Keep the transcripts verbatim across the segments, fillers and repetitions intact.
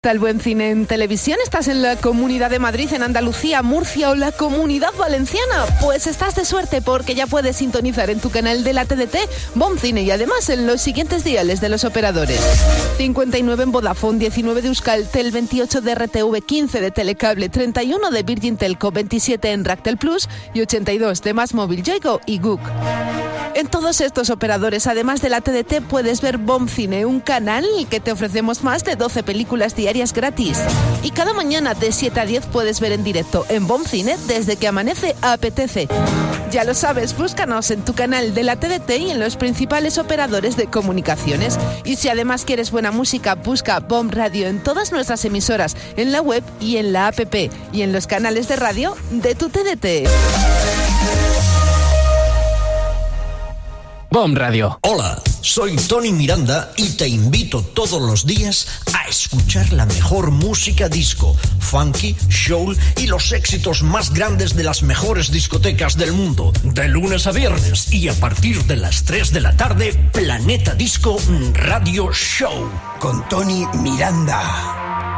¿El buen cine en televisión? ¿Estás en la Comunidad de Madrid, en Andalucía, Murcia o la Comunidad Valenciana? Pues estás de suerte porque ya puedes sintonizar en tu canal de la T D T Bon Cine y además en los siguientes diales de los operadores: cincuenta y nueve en Vodafone, diecinueve de Euskaltel, veintiocho de R T V, quince de Telecable, treinta y uno de Virgin Telco, veintisiete en Ractel Plus y ochenta y dos de Más Móvil, Yoigo y Guk. En todos estos operadores, además de la T D T, puedes ver Bon Cine, un canal que te ofrecemos más de doce películas diarias gratis. Y cada mañana de siete a diez puedes ver en directo en Bon Cine desde que amanece apetece. Ya lo sabes, búscanos en tu canal de la T D T y en los principales operadores de comunicaciones. Y si además quieres buena música, busca Bon Radio en todas nuestras emisoras, en la web y en la app y en los canales de radio de tu T D T. Bon Radio. Hola, soy Tony Miranda y te invito todos los días a escuchar la mejor música disco, funky, soul y los éxitos más grandes de las mejores discotecas del mundo. De lunes a viernes y a partir de las tres de la tarde, Planeta Disco Radio Show. Con Tony Miranda.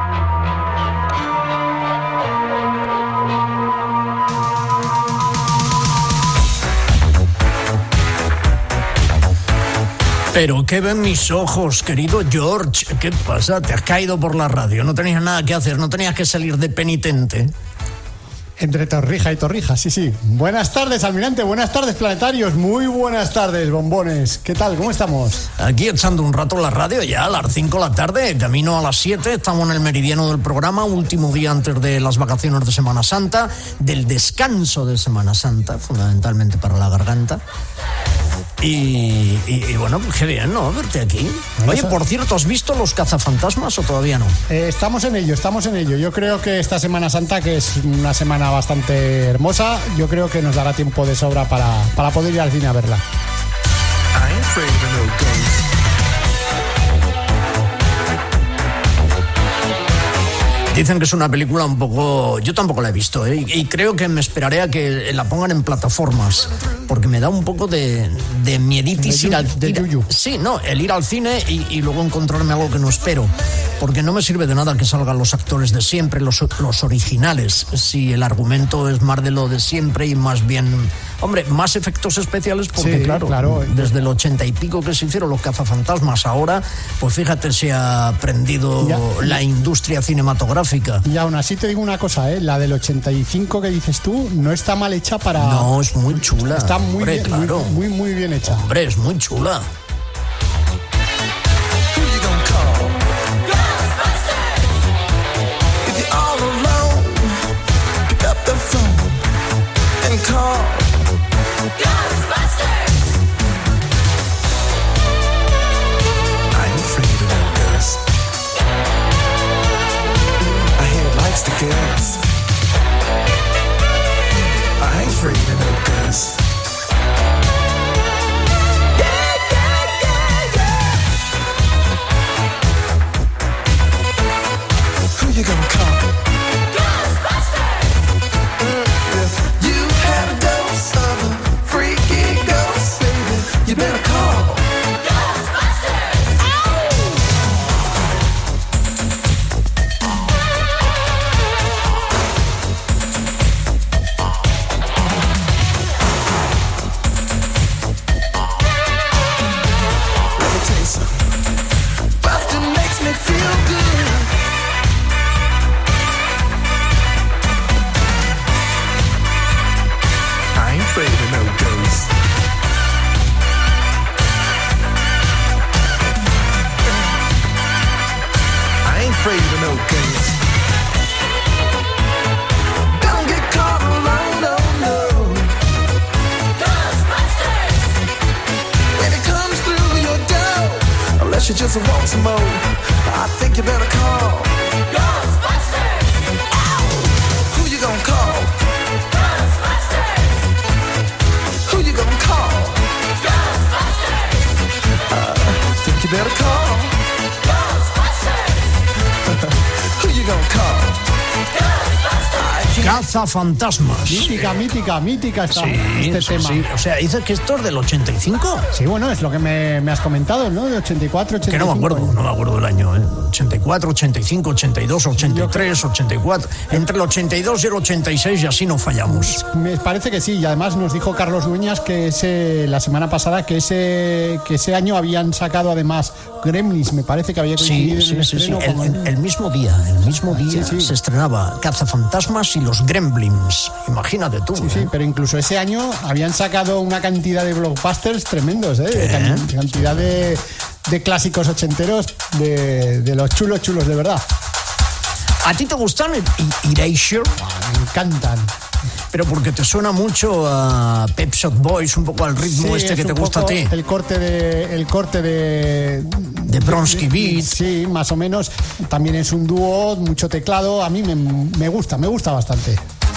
Pero ¿qué ven mis ojos, querido George? ¿Qué pasa? ¿Te has caído por la radio? ¿No tenías nada que hacer? ¿No tenías que salir de penitente? Entre Torrija y Torrija, sí, sí. Buenas tardes, almirante. Buenas tardes, planetarios. Muy buenas tardes, bombones. ¿Qué tal? ¿Cómo estamos? Aquí echando un rato la radio ya a las cinco de la tarde, camino a las siete. Estamos en el meridiano del programa, último día antes de las vacaciones de Semana Santa, del descanso de Semana Santa, fundamentalmente para la garganta. Y, y, y bueno, pues qué bien, ¿no? Verte aquí. Oye, por cierto, ¿has visto Los Cazafantasmas o todavía no? Eh, estamos en ello, estamos en ello. Yo creo que esta Semana Santa, que es una semana bastante hermosa, yo creo que nos dará tiempo de sobra para, para poder ir al cine a verla. Dicen que es una película un poco... Yo tampoco la he visto, ¿eh? Y creo que me esperaré a que la pongan en plataformas, porque me da un poco de, de mieditis de ir al... de ir, yuyu. Sí, no, el ir al cine y, y luego encontrarme algo que no espero, porque no me sirve de nada que salgan los actores de siempre, los, los originales, si el argumento es más de lo de siempre y más bien... Hombre, más efectos especiales porque, sí, claro, claro, desde el ochenta y pico que se hicieron Los Cazafantasmas, ahora, pues fíjate, se ha aprendido ya, la industria cinematográfica. Y aún así te digo una cosa, ¿eh? La del ochenta y cinco que dices tú no está mal hecha para... No, es muy chula. Está muy, Hombre, bien, claro. muy, muy, muy bien hecha. Hombre, es muy chula. The girls. I ain't afraid of no girls. Yeah, yeah, yeah, yeah. Who you gonna call? Ghostbusters! Mm, if you had a dose of a freaky ghost, baby, you better call. You just want some more. I think you better call Ghostbusters. Ow! Who you gonna call? Ghostbusters. Who you gonna call? Ghostbusters. I think you better call Ghostbusters. Who you gonna call? Ghostbusters. Cazafantasmas. Mítica, mítica, mítica está Sí, este sí, tema. sí. O sea, dices que esto es del ochenta y cinco. Sí, bueno, es lo que me, me has comentado, ¿no? De ochenta y cuatro, ochenta y Que cinco. no me acuerdo, no me acuerdo del año. ¿eh? ochenta y cuatro, ochenta y cinco, ochenta y dos, ochenta y tres, ochenta y cuatro. Entre el ochenta y dos y el ochenta y seis y así no fallamos. Me parece que sí, y además nos dijo Carlos Dueñas que ese, la semana pasada que ese, que ese año habían sacado además Gremlins, me parece que había coincidido Sí, en el sí, sí, sí. estreno. El, con- el- el mismo día, el mismo día Sí, sí. se estrenaba Cazafantasmas y los Gremlins. Imagínate tú. Sí, sí, ¿eh? pero incluso ese año habían sacado una cantidad de blockbusters tremendos, ¿eh? De can- cantidad de, de clásicos ochenteros de, de los chulos, chulos de verdad. ¿A ti te gustan el el Erasure? Me encantan. Pero porque te suena mucho a Pet Shop Boys, un poco al ritmo Sí, este es que te un gusta a poco ti. El corte de. El corte de. De Bronski Beat. Sí, más o menos. También es un dúo, mucho teclado. A mí me, me gusta, me gusta bastante.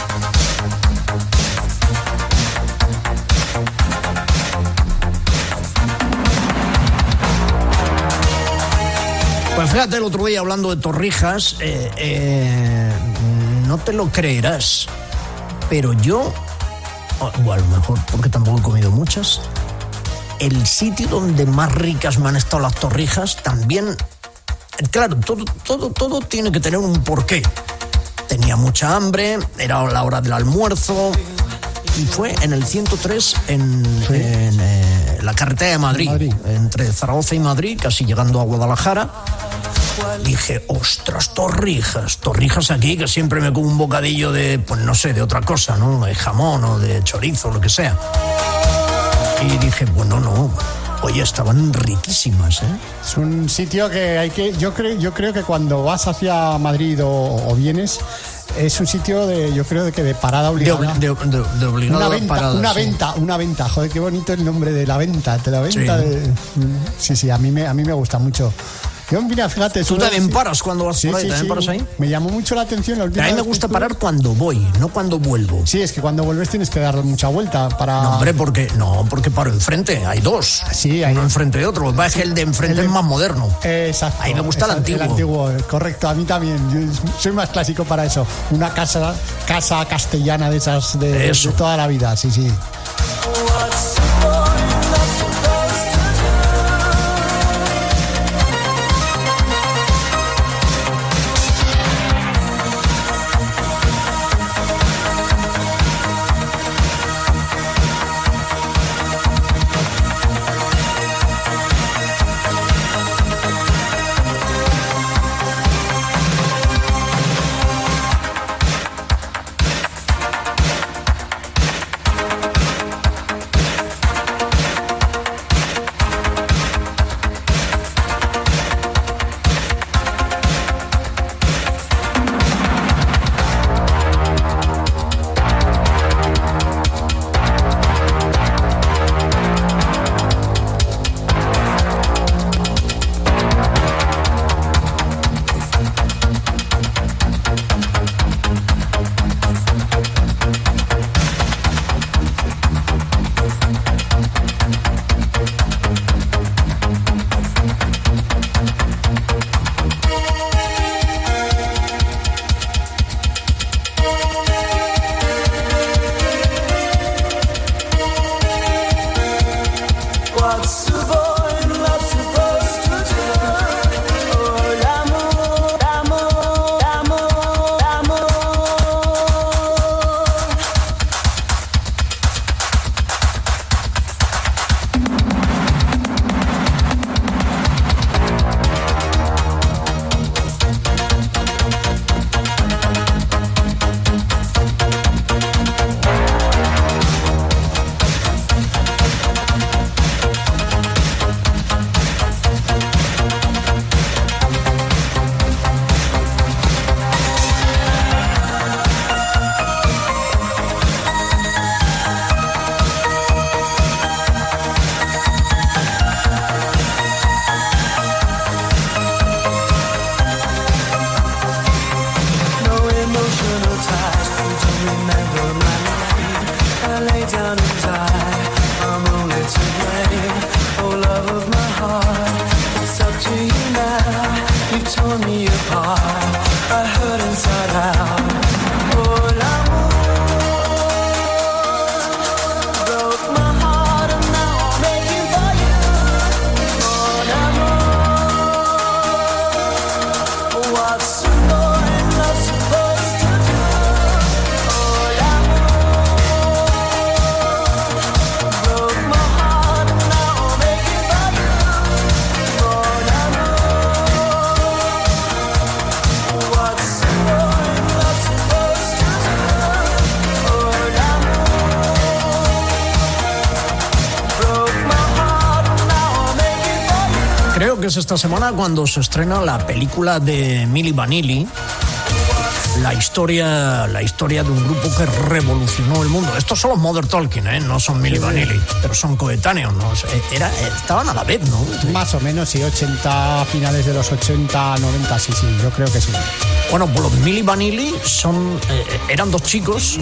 Pues fíjate, el otro día hablando de torrijas, eh, eh, no te lo creerás, pero yo, o o a lo mejor porque tampoco he comido muchas, el sitio donde más ricas me han estado las torrijas también, claro, todo, todo, todo tiene que tener un porqué. Tenía mucha hambre, era la hora del almuerzo y fue en el ciento tres en, en, eh, la carretera de Madrid, Madrid. entre Zaragoza y Madrid, casi llegando a Guadalajara. Dije, ostras, torrijas, torrijas aquí, que siempre me como un bocadillo de, pues no sé, de otra cosa, ¿no? De jamón o de chorizo, lo que sea. Y dije, bueno, no, oye, estaban riquísimas, ¿eh? Es un sitio que hay que. Yo creo, yo creo que cuando vas hacia Madrid o, o vienes, es un sitio de, yo creo de que de parada De, obligada. obli- de, de- de obligada Una venta, parada, una sí. venta, una venta. Joder, qué bonito el nombre de la venta. De la venta. Sí. de- sí, sí, a mí me, a mí me gusta mucho. Yo, mira, fíjate. ¿Tú es una- también paras cuando vas Sí, por ahí? sí, ¿También sí. paras ahí? Me llamó mucho la atención la última A mí me vez que gusta estuve. parar cuando voy, no cuando vuelvo. Sí, es que cuando vuelves tienes que dar mucha vuelta para. No, hombre, porque no, porque paro enfrente, hay dos. Sí, hay- uno enfrente de otro. Lo que pasa es que el de enfrente El de- es más moderno. Exacto. Ahí me gusta el Esa- antiguo. El antiguo, correcto. A mí también. Yo soy más clásico para eso. Una casa, casa castellana de esas de, de Eso. toda la vida. Sí, sí. que es esta semana cuando se estrena la película de Milli Vanilli. La historia, la historia de un grupo que revolucionó el mundo. Estos son los Modern Talking, ¿eh? No son Milli Vanilli, pero son coetáneos, ¿no? Era, estaban a la vez, ¿no? Más o menos, sí, ochenta, finales de los ochenta, noventa, sí, sí, yo creo que sí. Bueno, pues los Milli Vanilli son, eh, eran dos chicos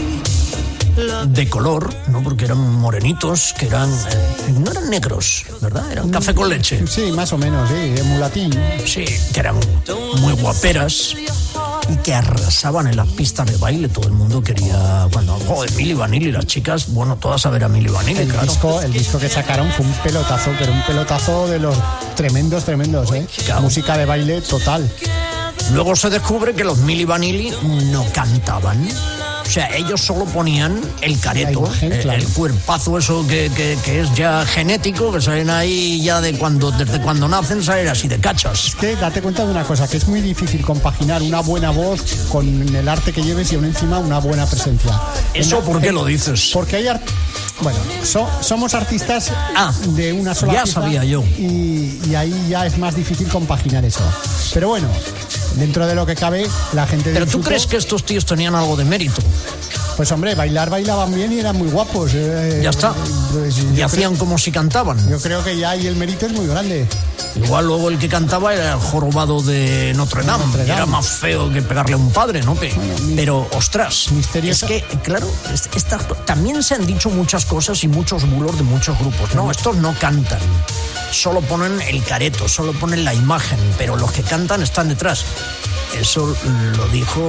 de color, ¿no? Porque eran morenitos, que eran, eh, no eran negros, ¿verdad? Eran café con leche. Sí, más o menos, sí, mulatín. Sí, que eran muy guaperas y que arrasaban en las pistas de baile. Todo el mundo quería, bueno, joder, Milli Vanilli, las chicas, bueno, todas a ver a Milli Vanilli, el claro. Disco, el disco que sacaron fue un pelotazo, pero un pelotazo de los tremendos, tremendos, ¿eh? Claro. Música de baile total. Luego se descubre que los Milli Vanilli no cantaban. O sea, ellos solo ponían el careto, imagen, el, claro. el cuerpazo eso que, que, que es ya genético, que salen ahí ya de cuando, desde cuando nacen, salen así de cachas. Es que date cuenta de una cosa, que es muy difícil compaginar una buena voz con el arte que lleves y aún encima una buena presencia. ¿Eso En- por qué en- lo dices? Porque hay art- bueno, so- somos artistas Ah, de una sola ya pieza sabía yo. Y, y ahí ya es más difícil compaginar eso. Pero bueno, dentro de lo que cabe, la gente Pero tú disfrutó. crees que estos tíos tenían algo de mérito. Pues hombre, bailar bailaban bien y eran muy guapos. eh, Ya está. pues, Y yo hacían creo- como si cantaban. Yo creo que ya ahí el mérito es muy grande. Igual luego el que cantaba era el jorobado de Notre Dame. Notre Y era Dame. más feo que pegarle a un padre, ¿no? Pe- Pero, ostras, misterioso. es que, claro, es- esta- también se han dicho muchas cosas y muchos bulos de muchos grupos. No, estos no cantan. Solo ponen el careto, solo ponen la imagen, pero los que cantan están detrás. Eso lo dijo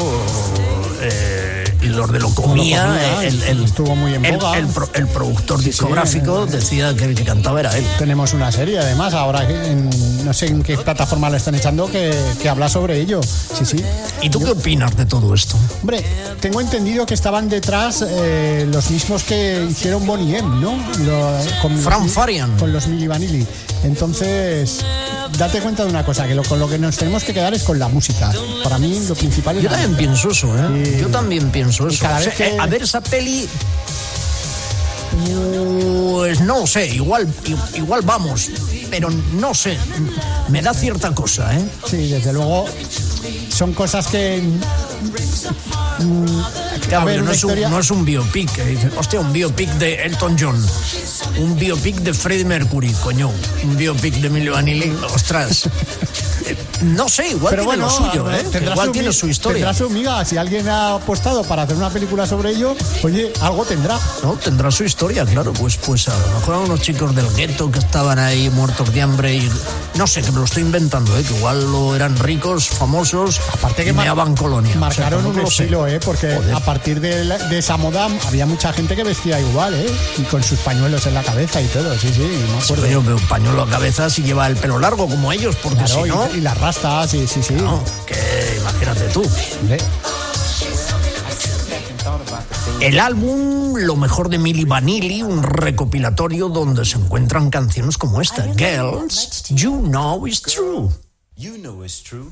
eh, los de Locomía, Locomía, el, el- estuvo muy en el- boga. el pro- el productor Sí, sí, discográfico eh, decía que el que cantaba era él. Tenemos una serie, además, ahora en- no sé en qué plataforma la están echando, que, que habla sobre ello. Sí, sí. ¿Y tú qué opinas de todo esto? Hombre, tengo entendido que estaban detrás eh, los mismos que hicieron Bonnie M, ¿no? Lo- con Fran los, Farian. Con los Milli Vanilli. Entonces, date cuenta de una cosa, que lo, con lo que nos tenemos que quedar es con la música. Para mí lo principal es Yo la también música. pienso eso, ¿eh? Sí. Yo también pienso eso. cada O sea, vez que- eh, a ver, esa peli... Pues no lo sé, igual, i- igual vamos, pero no sé, me da cierta cosa, ¿eh? Sí, desde luego, son cosas que... mm, Claro, a ver, pero no una es, un, historia- no es un biopic, que dices, hostia, un biopic de Elton John, un biopic de Freddie Mercury, coño, un biopic de Milli Vanilli, ostras. Eh, No sé, igual Pero tiene bueno, lo suyo, ¿eh? Que tendrá igual su tiene mi- su historia. Tendrá su miga. Si alguien ha apostado para hacer una película sobre ello, oye, algo tendrá. No, tendrá su historia, claro, pues pues a lo mejor a unos chicos del gueto que estaban ahí muertos de hambre y no sé, que me lo estoy inventando, ¿eh? Que igual lo eran ricos, famosos, Aparte que y mar- meaban colonia. O sea, marcaron tampoco un lo sé. estilo, ¿eh? Porque Joder. a partir de, la- de esa moda había mucha gente que vestía igual, ¿eh? Y con sus pañuelos en la cabeza y todo, sí, sí, me acuerdo. Coño, pero un pañuelo a cabeza si lleva el pelo largo como ellos, porque Claro, si y- no, y, las rastas, sí, sí, sí. no, que imagínate tú. Hombre, El álbum Lo mejor de Milli Vanilli, un recopilatorio donde se encuentran canciones como esta, Girls, You Know It's True. You know it's true.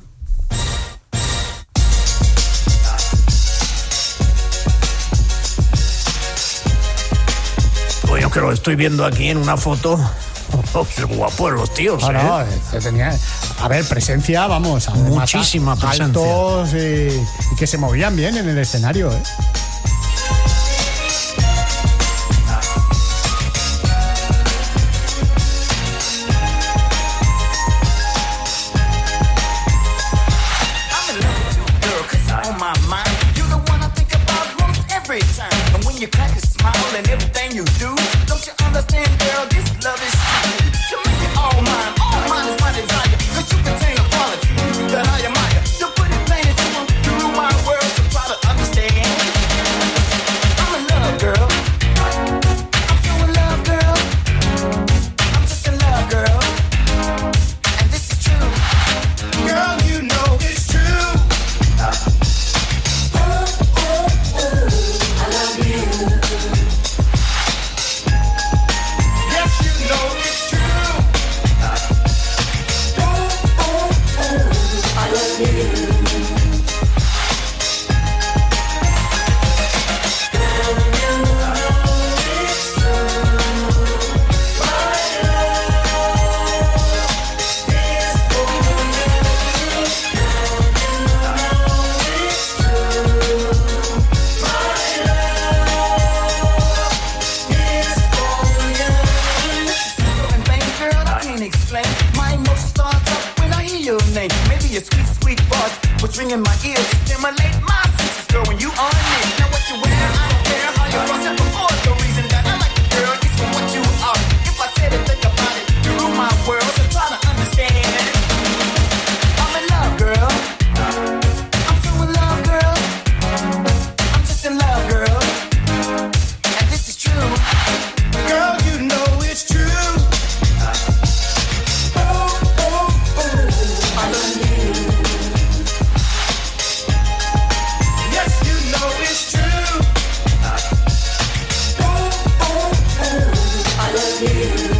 Coño, que lo estoy viendo aquí en una foto. Oh, qué guapos los tíos, no, ¿eh? no, eh, tenía, a ver, presencia, vamos. además, Muchísima presencia. Altos eh, y que se movían bien en el escenario, ¿eh? I'm in love with you, girl, 'cause you're on my mind. You're the one I think about most every time. And when you crack a smile and everything you do, don't you understand, girl, this love is true. To make it all mine, all mine is my desire. 'Cause you contain a quality that I admire. To put it plain and simple, you rule my world, so try to understand. I'm in love, girl. I'm so in love, girl. I'm just in love, girl. And this is true. Girl, you know it's true. Yes, Stimulate my senses, girl, when you on me. Now what you wear, I don't care how you cross it before. The reason that I like you, girl, is for what you are. If I said it, think about it, you rule my world, so try to understand. I'm in love, girl. I'm so in love, girl. I'm just in love, girl. And this is true. Girl, you know it's true. Oh, oh, oh, I love you. Yes, you know it's true. Oh, oh, oh, I love you.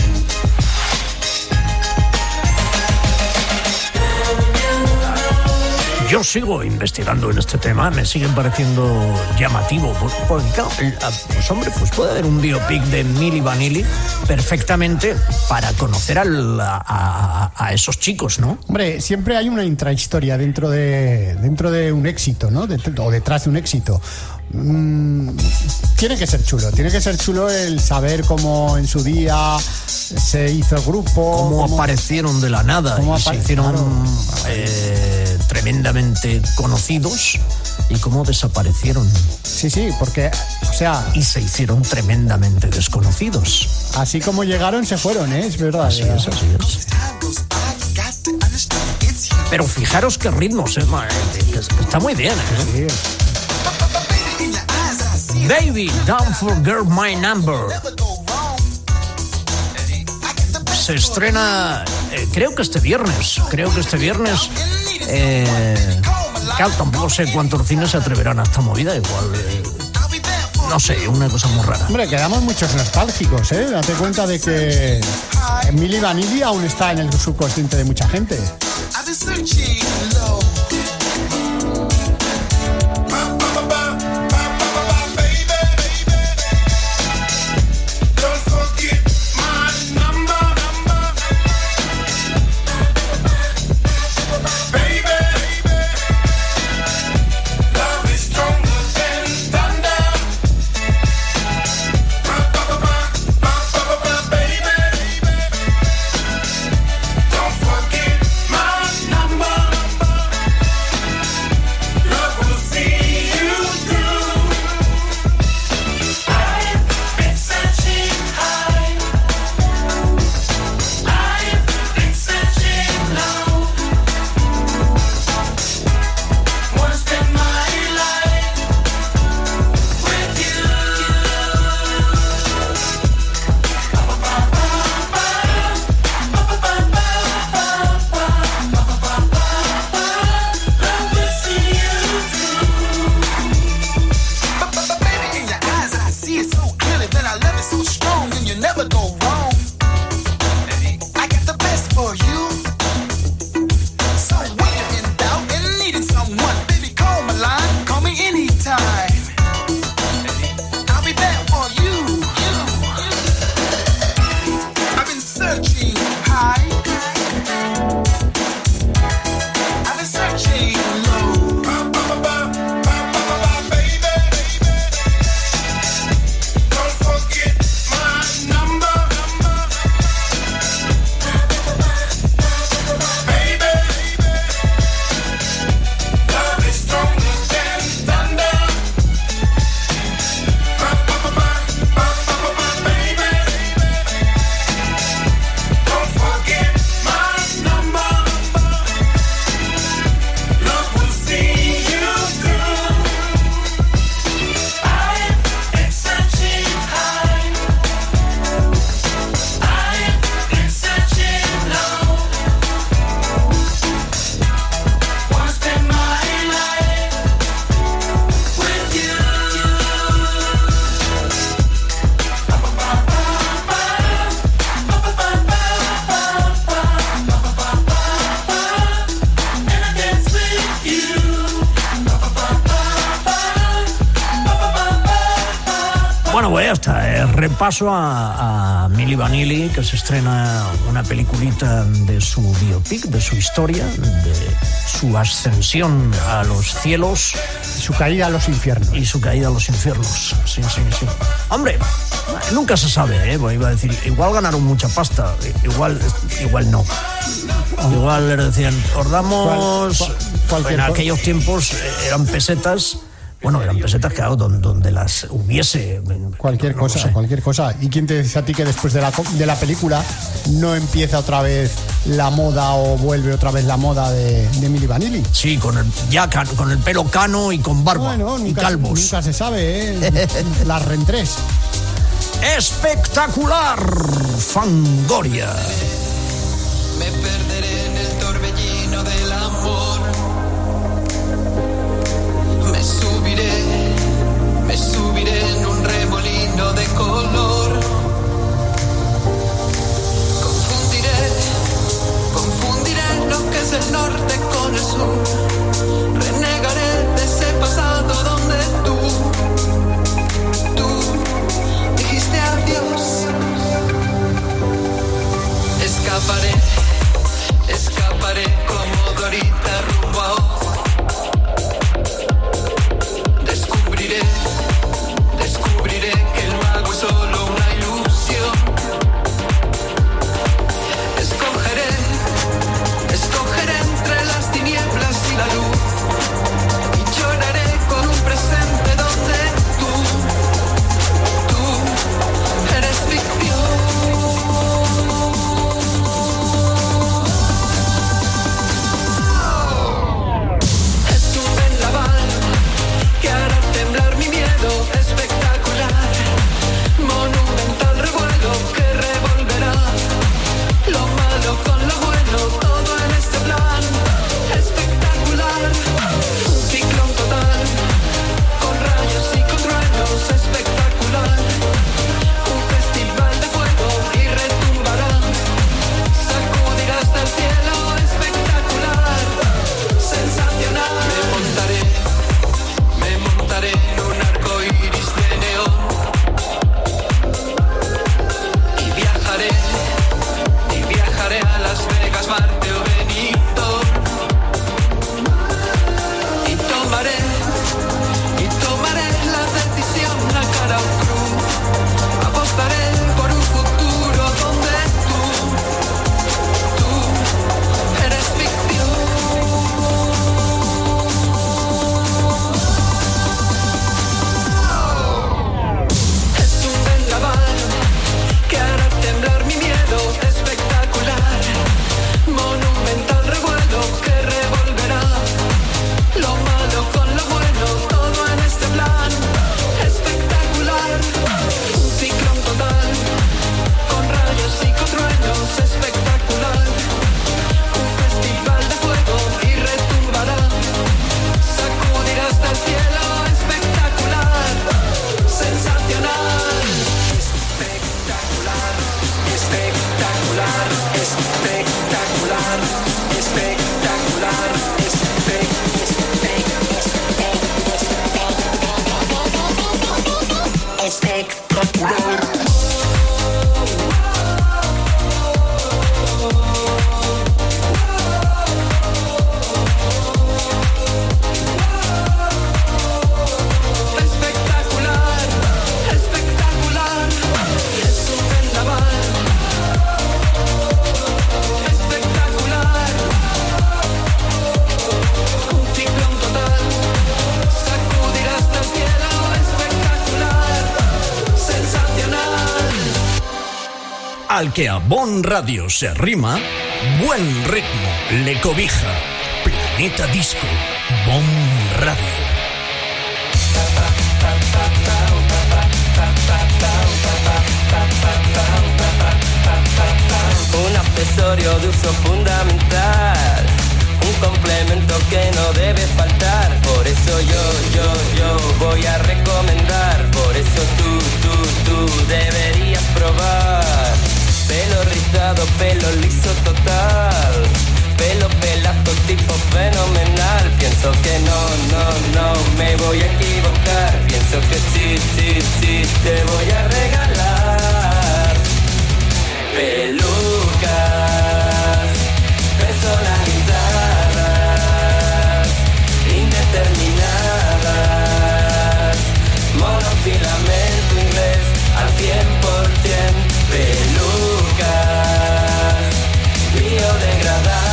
Yo sigo investigando en este tema, me sigue pareciendo llamativo, porque claro, pues hombre, pues puede haber un biopic de Milli Vanilli perfectamente para conocer al, a, a, a esos chicos, ¿no? Hombre, siempre hay una intrahistoria dentro de dentro de un éxito, ¿no? De, o detrás de un éxito. Mm, tiene que ser chulo, tiene que ser chulo el saber cómo en su día se hizo el grupo, Cómo, cómo aparecieron de la nada cómo y se apare- hicieron claro. eh, tremendamente conocidos y cómo desaparecieron Sí, sí, porque, o sea, y se hicieron tremendamente desconocidos. así como llegaron se fueron, ¿eh? Es verdad. Así es, así es. Pero fijaros qué ritmos, ¿eh? Está muy bien, ¿eh? Sí. Baby, don't forget my number. Se estrena, eh, creo que este viernes, creo que este viernes, eh, claro, tampoco sé cuántos cines se atreverán a esta movida, igual, eh, no sé, una cosa muy rara. Hombre, quedamos muchos nostálgicos, ¿eh? Date cuenta de que Milli Vanilli aún está en el subconsciente de mucha gente. I've been searching low. Bueno, pues ya está. Eh, repaso a, a Milli Vanilli, que se estrena una peliculita de su biopic, de su historia, de su ascensión a los cielos. Su caída a los infiernos. Y su caída a los infiernos. Sí, sí, sí. Hombre, nunca se sabe, ¿eh? Pues iba a decir, igual ganaron mucha pasta, igual, igual no. Igual les decían, os damos... Cual- cualquier en co- aquellos tiempos eh, eran pesetas, bueno, eran pesetas, claro, donde, donde las hubiese. Cualquier no cosa, lo sé. cualquier cosa. ¿Y quién te dice a ti que después de la, co- de la película no empieza otra vez la moda o vuelve otra vez la moda de, de Milli Vanilli? Sí, con el, ya can- con el pelo cano y con barba Bueno, y nunca, calvos. nunca se sabe, ¿eh? Las rentrés. ¡Espectacular! Fangoria. Me perderé en el torbellino del amor. Me subiré, me subiré en un remolino de color. Confundiré, confundiré lo que es el norte con el sur. Renegaré de ese pasado donde tú, tú dijiste adiós. Escaparé, escaparé como Dorita rumbo a Oz. Descubriré, descubriré que el mago es solo una ilusión. Escogeré, escogeré entre las tinieblas y la luz. Y lloraré con un presente donde tú, tú eres ficción. Es un vendaval que hará temblar mi miedo espectacular. Monumental revuelo que revolverá lo malo con lo bueno, todo en este plan espectacular. Un ciclón total, con rayos y con truenos, espectacular. Un festival de fuego y retumbará, sacudirá hasta el cielo, espectacular, sensacional. Me montaré, me montaré en un arco iris de neón. Y viajaré, y viajaré a Las Vegas, Marte o Benidorm. Y tomaré, y tomaré la decisión a cara o cruz. Apostaré por un futuro donde tú, tú eres ficción. Es un vendaval que hará temblar mi miedo espectacular. Monumental revuelo que revolverá lo malo con lo bueno, todo en este plan espectacular. Un ciclón total, con rayos y con truenos, espectacular. Un festival de fuego y retumbará, sacudirá hasta el cielo, espectacular, sensacional. Espectacular, espectacular, espectacular, espectacular, espectacular. Espectacular, espectacular, es un vendaval. Espectacular, un ciclón total, sacudirá hasta el cielo, espectacular, sensacional. Al que a Bon Radio se arrima, buen ritmo le cobija. Planeta Disco, Bon Radio. Un accesorio de uso fundamental, un complemento que no debe faltar. Por eso yo, yo, yo voy a recomendar. Por eso tú, tú, tú deberías probar. Pelo rizado, pelo liso total, pelo pelazo tipo fenomenal. Pienso que no, no, no me voy a equivocar. Pienso que sí, sí, sí te voy a regalar pelucas personalizadas, indeterminadas, monofilamento inglés al cien por ciento. Pelucas biodegradadas.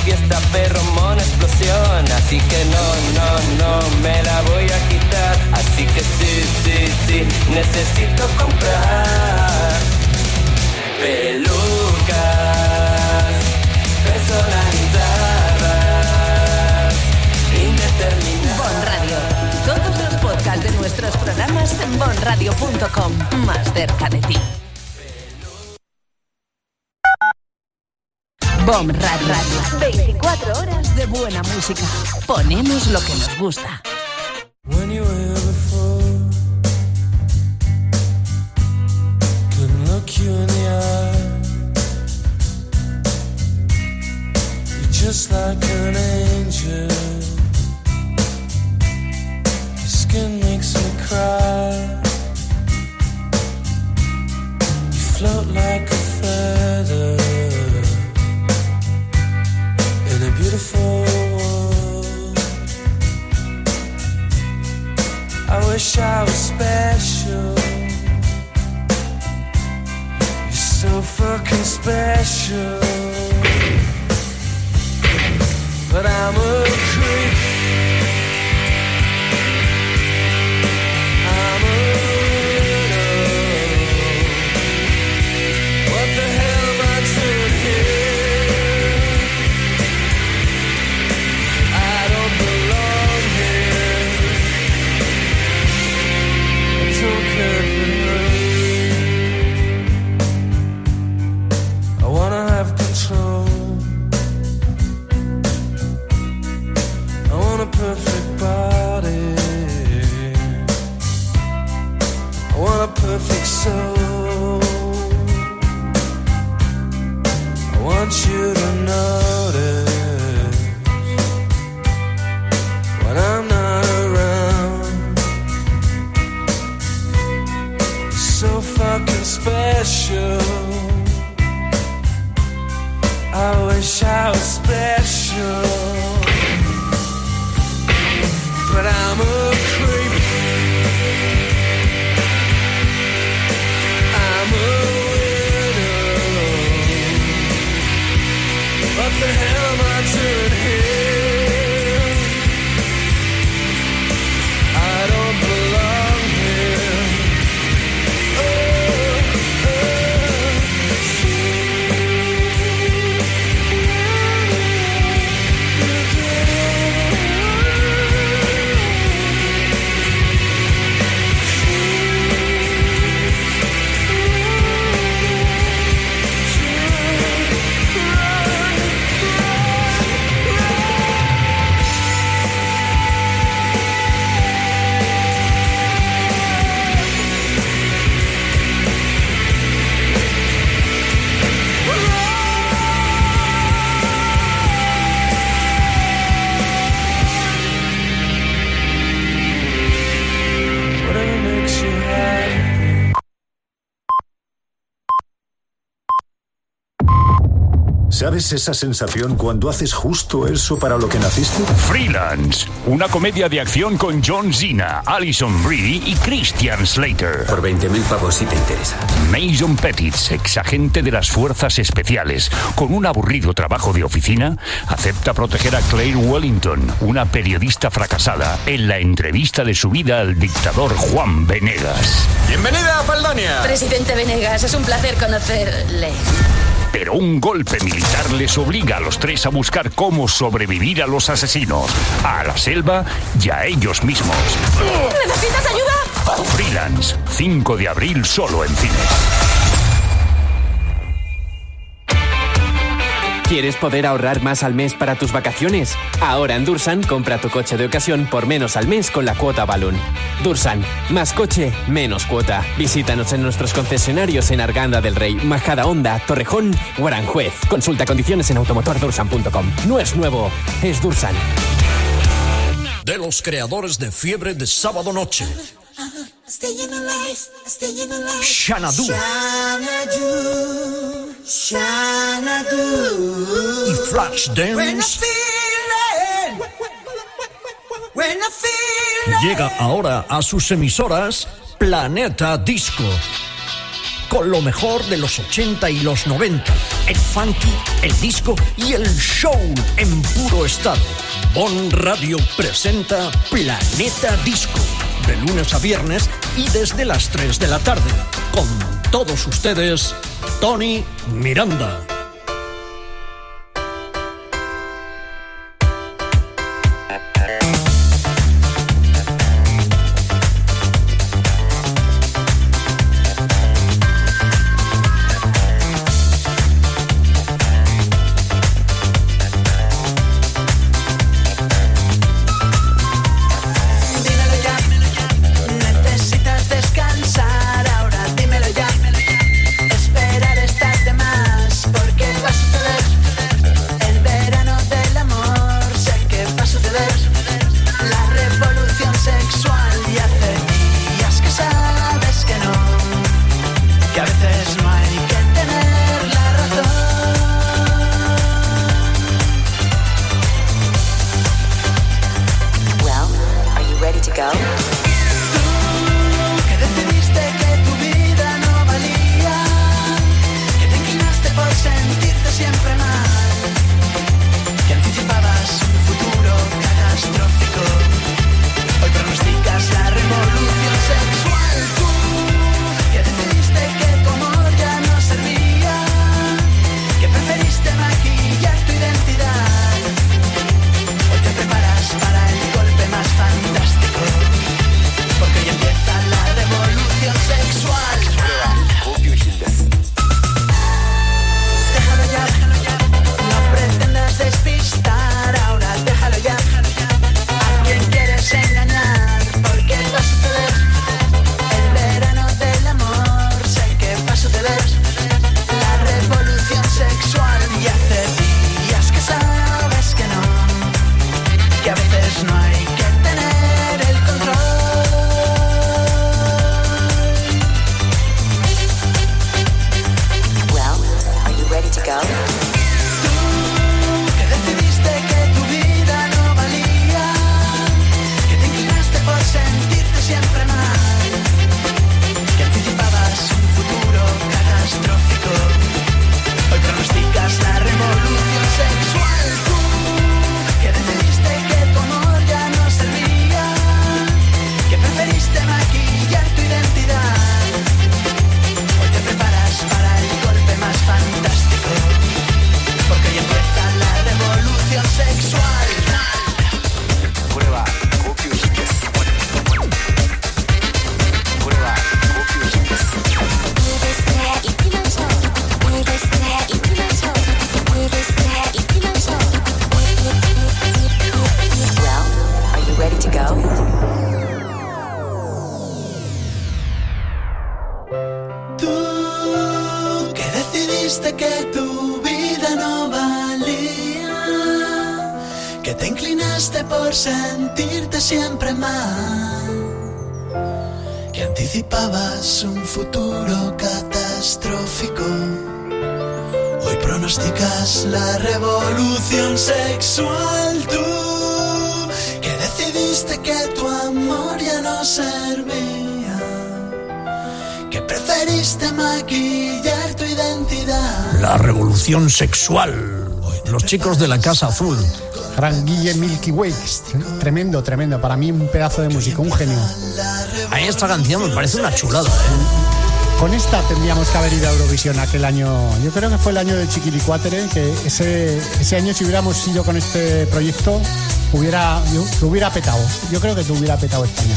fiesta, ferromón, explosión. Así que no, no, no me la voy a quitar. Así que sí, sí, sí, necesito comprar pelucas personalizadas, indeterminadas. Bon Radio. Todos los podcasts de nuestros programas en bon radio punto com. Más cerca de ti. Bon Radio. veinticuatro horas de buena música. Ponemos lo que nos gusta. When you were before, couldn't look you in the eye. You're just like an angel. Your skin makes me cry. You float like a feather in a beautiful world. I wish I was special. You're so fucking special. But I'm a creep. I'm a widow. What the hell am I doing here? I don't belong here. I don't care for her. I wanna have control. I want a perfect body. I want a perfect soul. I want you to notice when I'm not around. You're so fucking special. I wish I was special. But I'm a creep. I'm a widow. What the hell am I doing here? I don't belong here. Oh, oh. Whatever makes you happy. ¿Sabes esa sensación cuando haces justo eso para lo que naciste? Freelance, una comedia de acción con John Cena, Alison Brie y Christian Slater. Por veinte mil pavos si te interesa. Mason Pettis, exagente de las fuerzas especiales, con un aburrido trabajo de oficina, acepta proteger a Claire Wellington, una periodista fracasada, en la entrevista de su vida al dictador Juan Venegas. ¡Bienvenida a Faldonia! Presidente Venegas, es un placer conocerle. Pero un golpe militar les obliga a los tres a buscar cómo sobrevivir a los asesinos, a la selva y a ellos mismos. ¿Necesitas ayuda? Freelance, cinco de abril solo en cines. ¿Quieres poder ahorrar más al mes para tus vacaciones? Ahora en Dursan, compra tu coche de ocasión por menos al mes con la cuota Balloon. Dursan, más coche, menos cuota. Visítanos en nuestros concesionarios en Arganda del Rey, Majadahonda, Torrejón o Aranjuez. Consulta condiciones en automotor dursan punto com. No es nuevo, es Dursan. De los creadores de Fiebre de Sábado Noche, Xanadu y Flashdance, llega ahora a sus emisoras Planeta Disco, con lo mejor de los ochenta y los noventa. el funky, el disco y el show en puro estado. Bon Radio presenta Planeta Disco, de lunes a viernes y desde las tres de la tarde. Con todos ustedes, Tony Miranda. Sentirte siempre mal, que anticipabas un futuro catastrófico. Hoy pronosticas la revolución sexual. Tú, que decidiste que tu amor ya no servía, que preferiste maquillar tu identidad. La revolución sexual. Los chicos de la Casa Azul. Gran Guille Milky Way, tremendo, tremendo. Para mí un pedazo de música, un genio. A mí esta canción me parece una chulada, ¿eh? Con esta tendríamos que haber ido a Eurovisión aquel año. Yo creo que fue el año del Chiquilicuatre, que ese, ese año si hubiéramos ido con este proyecto hubiera, que hubiera petado. Yo creo que te hubiera petado España.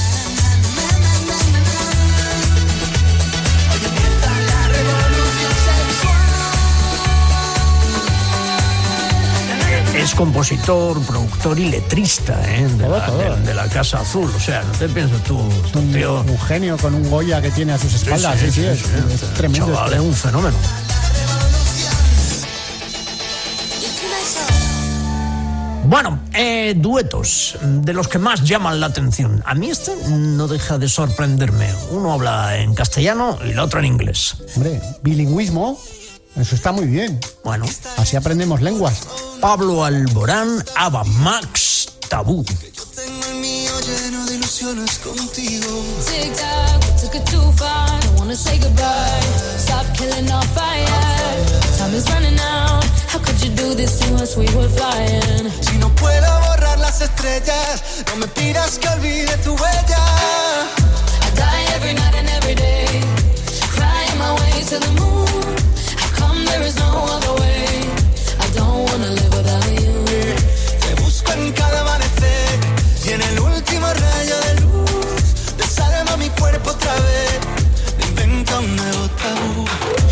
Es compositor, productor y letrista, ¿eh? de, todo, la, todo. De, de la Casa Azul. O sea, no te piensas tú, Un, tío. un genio con un Goya que tiene a sus espaldas. Sí, sí, sí, sí, es, sí. es tremendo. Chaval, es un fenómeno. Bueno, eh, duetos de los que más llaman la atención. A mí este no deja de sorprenderme. Uno habla en castellano y el otro en inglés. Hombre, bilingüismo, eso está muy bien. Bueno, así aprendemos lenguas. Pablo Alborán, Ava Max, Tabú. Yo tengo el mío lleno de ilusión. ilusiones contigo. Tic tac, we took it too far. Don't wanna say goodbye. Stop killing our fire. Time is running out. How could you do this to us? We were flying. Si no puedo borrar las estrellas, no me pidas que olvide tu huella. I die every night and every day, crying my way to the moon. How come there is no other way? I don't wanna live without you. Te busco en cada amanecer y en el último rayo de luz desarma mi cuerpo otra vez. Me inventa un nuevo tabú.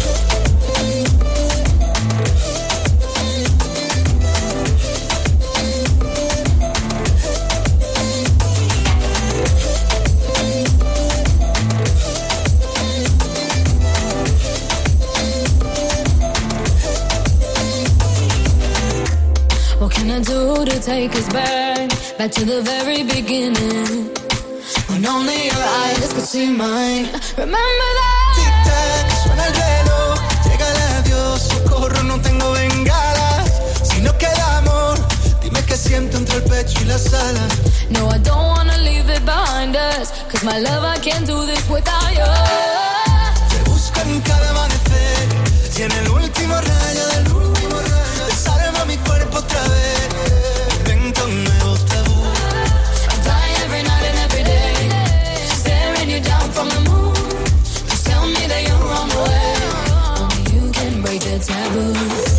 What can I do to take us back, back to the very beginning, when only your eyes could see mine? Remember that? Tic-tac, suena el reloj, llega el adiós, socorro, no tengo bengalas. Si no queda amor, dime qué siento entre el pecho y las alas. No, I don't wanna leave it behind us, cause my love, I can't do this without you. Te busco en cada amanecer y en el último rayo de luz desarma mi cuerpo otra vez. Inventa un nuevo tabú. I die every night and every day, staring you down from the moon. Just tell me that you're on the way. Only you can break the taboo.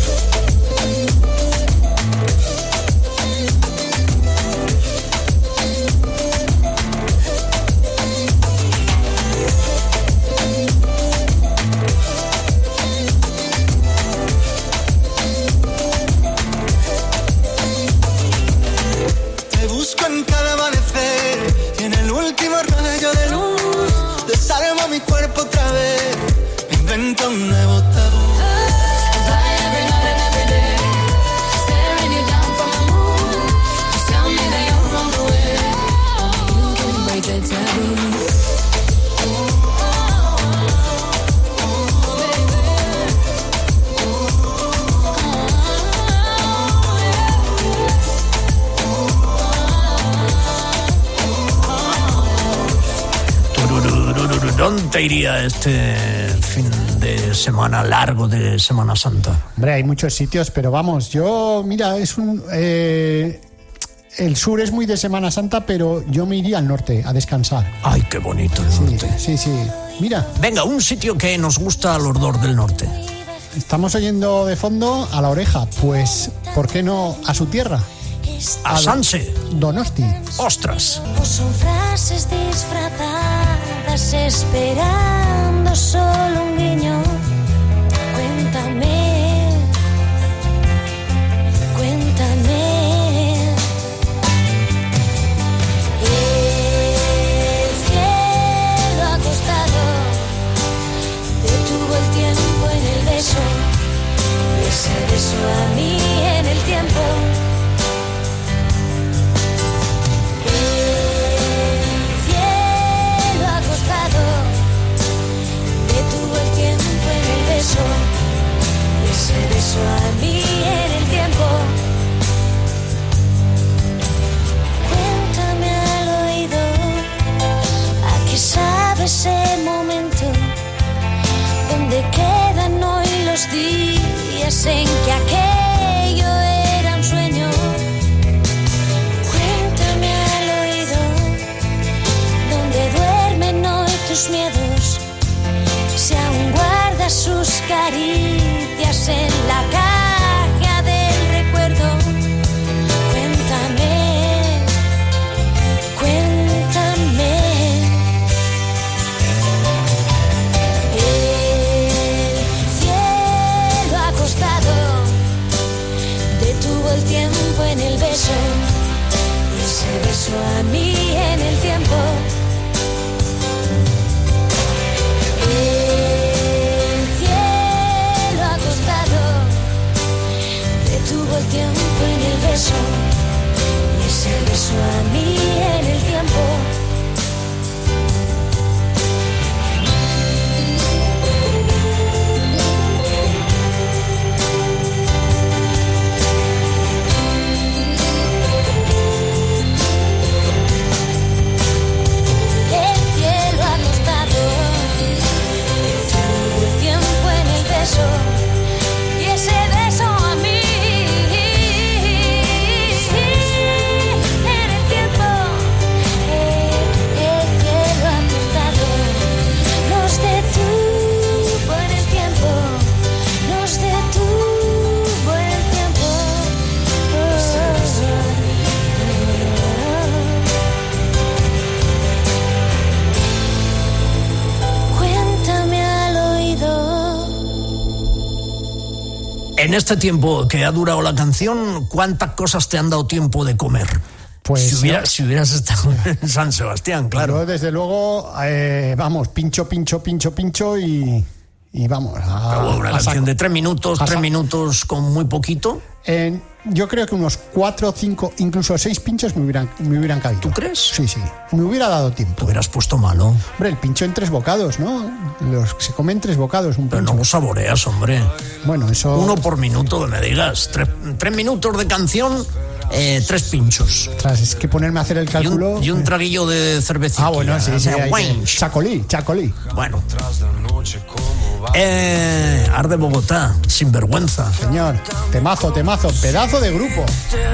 Te busco en cada amanecer y en el último rayo de luz desarma mi cuerpo otra vez. Inventa un nuevo tabú. ¿Dónde te iría este fin de semana largo de Semana Santa? Hombre, hay muchos sitios, pero vamos, yo, mira, es un... Eh, el sur es muy de Semana Santa, pero yo me iría al norte a descansar. Ay, qué bonito el norte. Sí, sí, sí. Mira. Venga, un sitio que nos gusta a los dos del norte. Estamos oyendo de fondo a La Oreja, pues, ¿por qué no a su tierra? A Sanse. Donosti. Ostras. O son frases disfrazadas esperando solo un guiño. Cuéntame, cuéntame. El cielo acostado detuvo el tiempo en el beso, ese beso a mí en el tiempo. Ese beso a mí en el tiempo. Cuéntame al oído a qué sabe ese momento, donde quedan hoy los días en que aquello era un sueño. Cuéntame al oído donde duermen hoy tus miedos, si aún guardas sus caricias en la caja del recuerdo. Cuéntame, cuéntame. El cielo acostado detuvo el tiempo en el beso, y ese beso a mí en el tiempo. Tuvo el tiempo en el beso, y ese beso a mí en el tiempo. en este tiempo que ha durado la canción, ¿cuántas cosas te han dado tiempo de comer? Pues si, hubiera, no. si hubieras estado en San Sebastián, claro. Yo, desde luego, eh, vamos, pincho, pincho, pincho, pincho y, y vamos. A, Pero bueno, una a canción saco. de tres minutos, A tres saco. minutos con muy poquito. Eh, yo creo que unos cuatro, cinco, incluso seis pinchos me hubieran, me hubieran caído. ¿Tú crees? Sí, sí. Me hubiera dado tiempo. Te hubieras puesto malo. Hombre, el pincho en tres bocados, ¿no? Los se comen tres bocados, un Pero pincho. no lo saboreas, hombre. Bueno, eso. Uno por minuto, que me digas. Tres, tres minutos de canción, eh, tres pinchos. Tras, es que ponerme a hacer el Y cálculo. un, y un traguillo de cervecita. Ah, bueno, sí, sí. hay que- Wench. Chacolí, chacolí. Bueno. Eh, Arde Bogotá, sinvergüenza. Señor, temazo, temazo, pedazo de grupo.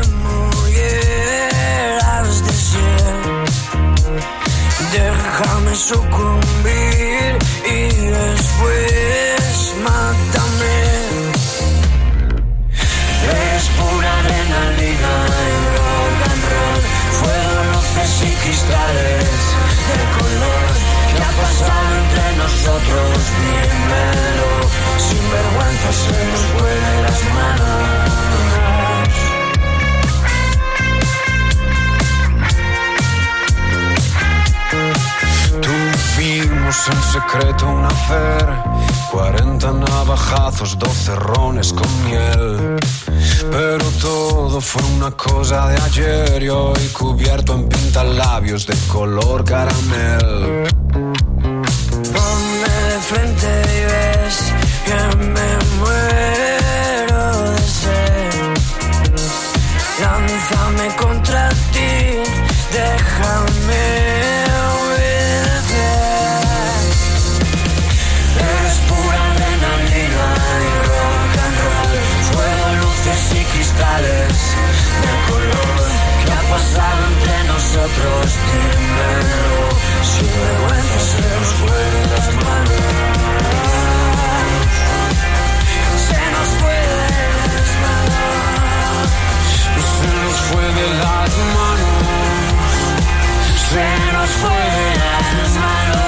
Murieras de ser. Déjame sucumbir y después mátame. Eres pura adrenalina y rock and roll, fuego, luces y cristales de color. ¿Qué ha pasado entre nosotros? Dímelo. Sin vergüenza se nos fue de las manos. Tuvimos en secreto un affair, cuarenta navajazos, doce rones con miel. Pero todo fue una cosa de ayer y hoy cubierto en pintalabios de color caramel. Ponme de frente y ves que me muero de sed. Lánzame contra ti, déjame obedecer. Eres pura adrenalina y rock and roll, fuego, luces y cristales de color. ¿Qué ha pasado entre nosotros? Dímelo. Sin vergüenza se nos fue de las manos. Se nos fue de las manos. Se nos fue de las manos. Se nos fue de las manos.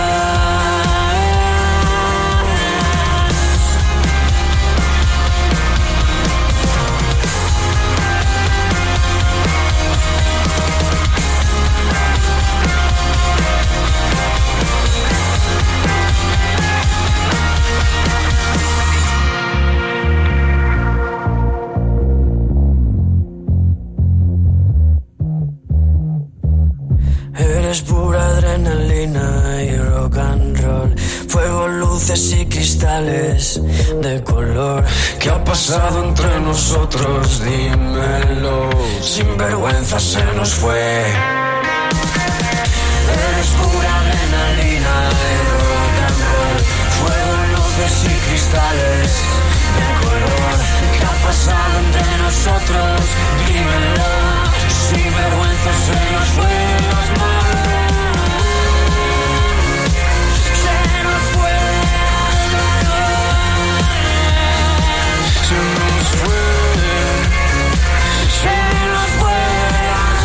Eres pura adrenalina y rock and roll, fuego, luces y cristales de color. ¿Qué ha pasado entre nosotros? Dímelo. Sin vergüenza se nos fue. Eres pura adrenalina y rock and roll, fuego, luces y cristales de color. ¿Qué ha pasado entre nosotros? Dímelo. Sin vergüenza se nos fue de las manos. Se nos fue de las manos. Se nos fue. Se nos fue de las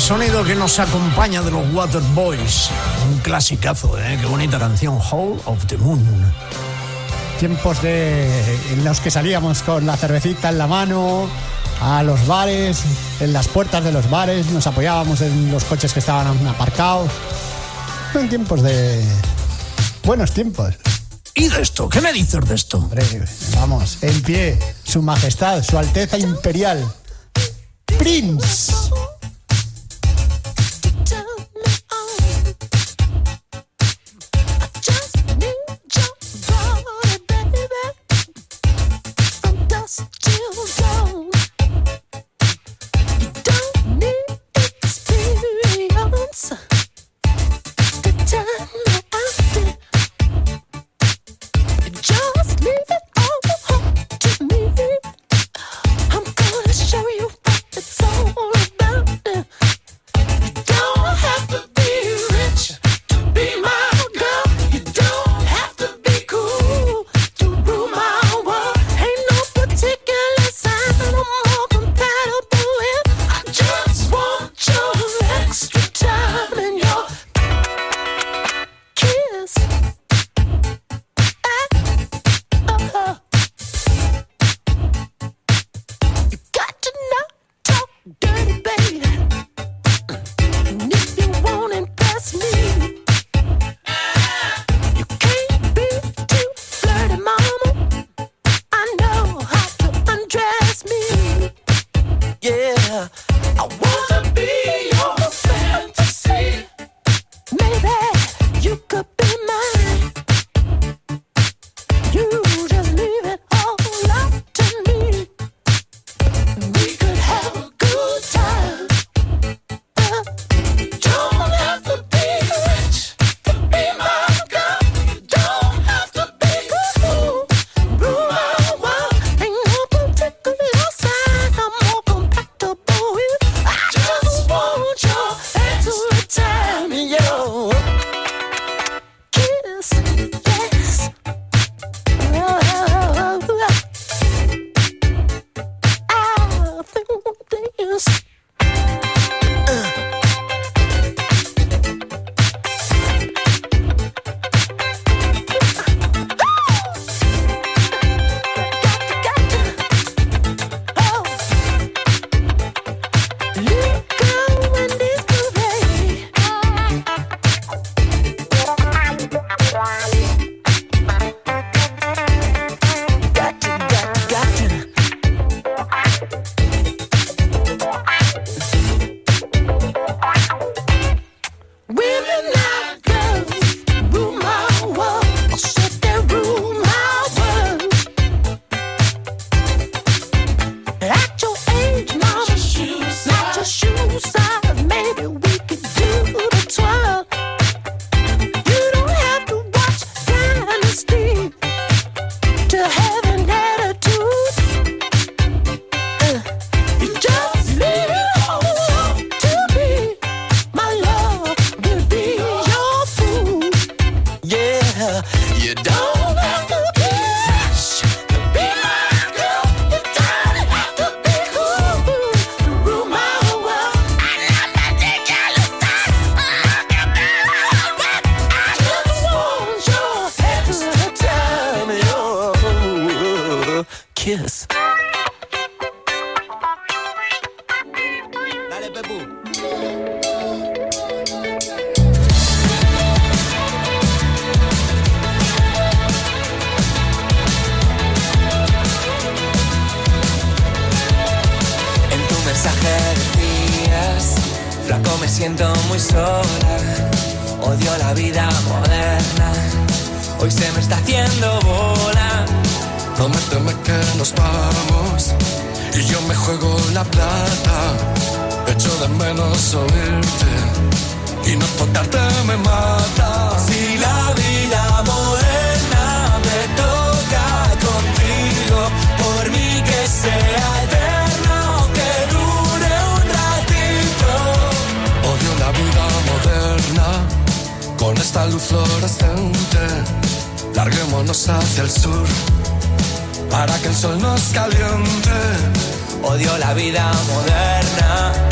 sonido que nos acompaña de los Waterboys. Un clasicazo, ¿eh? Qué bonita canción, Hall of the Moon. Tiempos de, en los que salíamos con la cervecita en la mano a los bares, en las puertas de los bares, nos apoyábamos en los coches que estaban aparcados. En tiempos de... buenos tiempos. ¿Y de esto? ¿Qué me dices de esto? Hombre, vamos, en pie, su majestad, su alteza imperial, Prince. Kiss. Dale, Pepu. En tu mensaje decías, flaco, me siento muy sola, odio la vida moderna, hoy se me está haciendo bola. Prométeme que nos vamos y yo me juego la plata. Echo de menos oírte y no tocarte me mata. Si la vida moderna me toca contigo, por mí que sea eterno, que dure un ratito. Odio la vida moderna con esta luz fluorescente. Larguémonos hacia el sur para que el sol nos caliente. Odio la vida moderna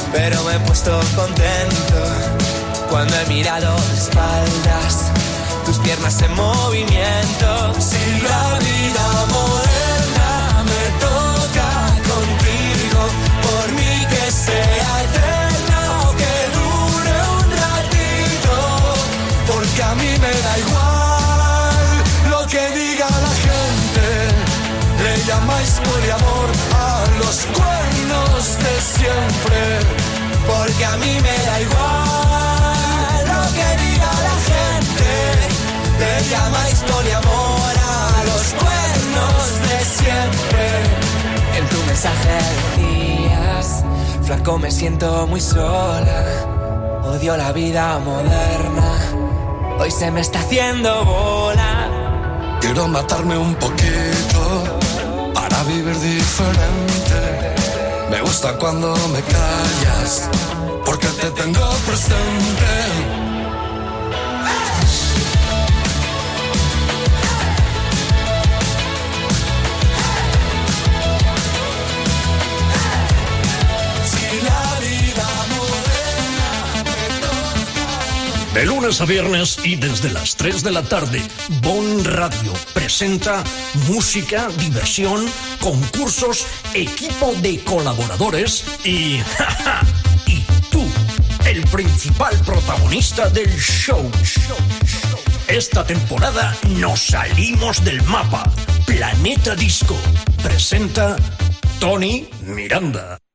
pero me he puesto contento cuando he mirado de espaldas tus piernas en movimiento. Si la vida moderna me toca contigo, por mí que sea eterna o que dure un ratito, porque a mí me da igual lo que diga la gente. Le llamáis poliamor a los cuernos de siempre, porque a mí me da igual lo que diga la gente. Le llamáis poliamor a los cuernos de siempre. En tu mensaje decías, flaco, me siento muy sola, odio la vida moderna, hoy se me está haciendo bola. Quiero matarme un poquito para vivir diferente. Me gusta cuando me callas, porque te tengo presente. De lunes a viernes y desde las tres de la tarde, Bon Radio presenta música, diversión, concursos, equipo de colaboradores y... ¡ja, ja! Y tú, el principal protagonista del show. Esta temporada nos salimos del mapa. Planeta Disco presenta Tony Miranda.